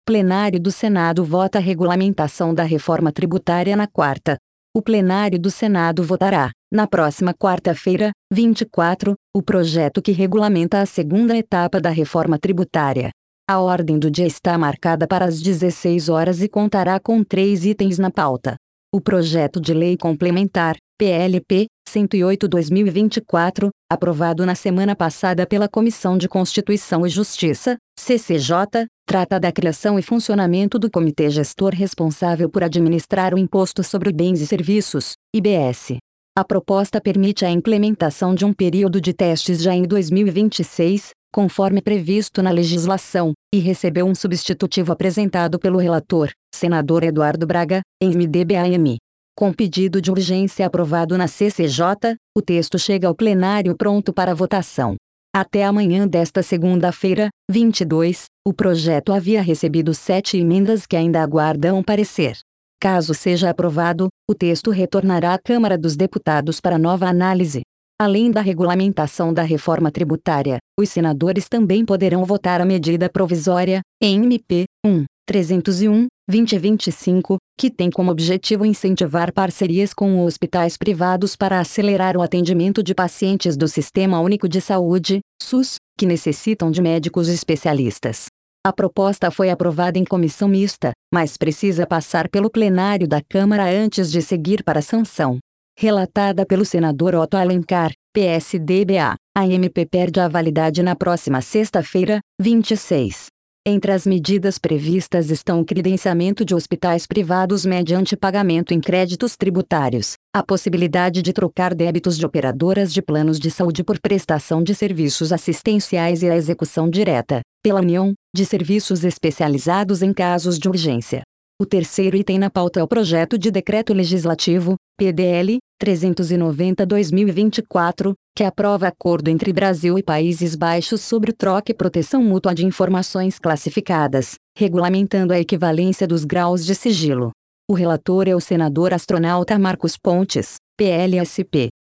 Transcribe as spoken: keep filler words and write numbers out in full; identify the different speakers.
Speaker 1: Plenário do Senado vota a regulamentação da reforma tributária na quarta. O plenário do Senado votará, na próxima quarta-feira, vinte e quatro, o projeto que regulamenta a segunda etapa da reforma tributária. A ordem do dia está marcada para as dezesseis horas e contará com três itens na pauta. O projeto de lei complementar, P L P, cento e oito barra dois mil e vinte e quatro, aprovado na semana passada pela Comissão de Constituição e Justiça, C C J, trata da criação e funcionamento do Comitê Gestor responsável por administrar o Imposto sobre Bens e Serviços, I B S. A proposta permite a implementação de um período de testes já em dois mil e vinte e seis, conforme previsto na legislação, e recebeu um substitutivo apresentado pelo relator, senador Eduardo Braga, M D B A M. Com pedido de urgência aprovado na C C J, o texto chega ao plenário pronto para votação. Até amanhã desta segunda-feira, vinte e dois, o projeto havia recebido sete emendas que ainda aguardam parecer. Caso seja aprovado, o texto retornará à Câmara dos Deputados para nova análise. Além da regulamentação da reforma tributária, os senadores também poderão votar a medida provisória, M P um, trezentos e um, vinte e vinte e cinco, que tem como objetivo incentivar parcerias com hospitais privados para acelerar o atendimento de pacientes do Sistema Único de Saúde, SUS, que necessitam de médicos especialistas. A proposta foi aprovada em comissão mista, mas precisa passar pelo plenário da Câmara antes de seguir para a sanção. Relatada pelo senador Otto Alencar, P S D B A, a M P perde a validade na próxima sexta-feira, vinte e seis. Entre as medidas previstas estão o credenciamento de hospitais privados mediante pagamento em créditos tributários, a possibilidade de trocar débitos de operadoras de planos de saúde por prestação de serviços assistenciais e a execução direta, pela União, de serviços especializados em casos de urgência. O terceiro item na pauta é o projeto de decreto legislativo, P D L, trezentos e noventa barra dois mil e vinte e quatro, que aprova acordo entre Brasil e Países Baixos sobre troca e proteção mútua de informações classificadas, regulamentando a equivalência dos graus de sigilo. O relator é o senador astronauta Marcos Pontes, P L S P.